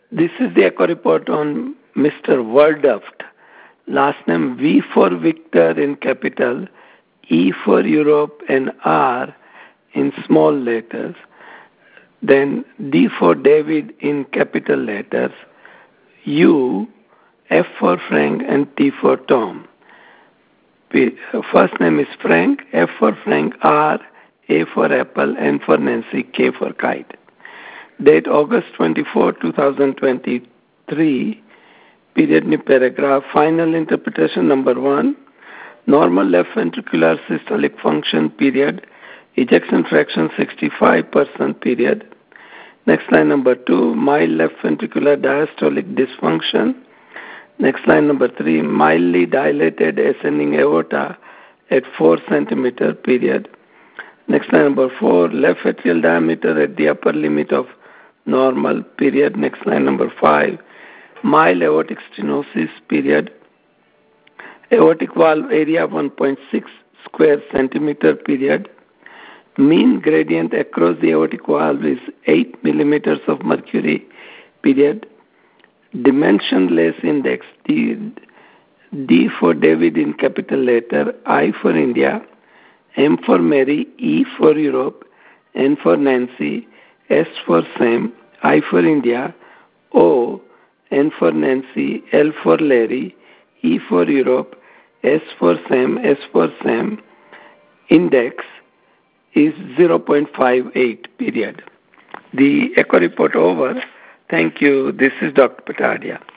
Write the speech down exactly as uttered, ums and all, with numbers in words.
This is the echo report on Mister Verduft. Last name V for Victor in capital, E for Europe, and R in small letters. Then D for David in capital letters, U, F for Frank, and T for Tom. First name is Frank, F for Frank, R, A for Apple, N for Nancy, K for Kite. Date August twenty-fourth, twenty twenty-three. Period new paragraph. Final interpretation number one. Normal left ventricular systolic function period. Ejection fraction sixty-five percent period. Next line number two. Mild left ventricular diastolic dysfunction. Next line number three. Mildly dilated ascending aorta at four centimeter period. Next line number four. Left atrial diameter at the upper limit of normal period. Next line number five. Mild aortic stenosis period. Aortic valve area one point six square centimeter period. Mean gradient across the aortic valve is eight millimeters of mercury period. Dimensionless index, D, D for David in capital letter, I for India, M for Mary, E for Europe, N for Nancy, S for Sam, I for India, O, N for Nancy, L for Larry, E for Europe, S for Sam, S for Sam. Index is zero point five eight, period. The echo report over. Thank you. This is Doctor Patadia.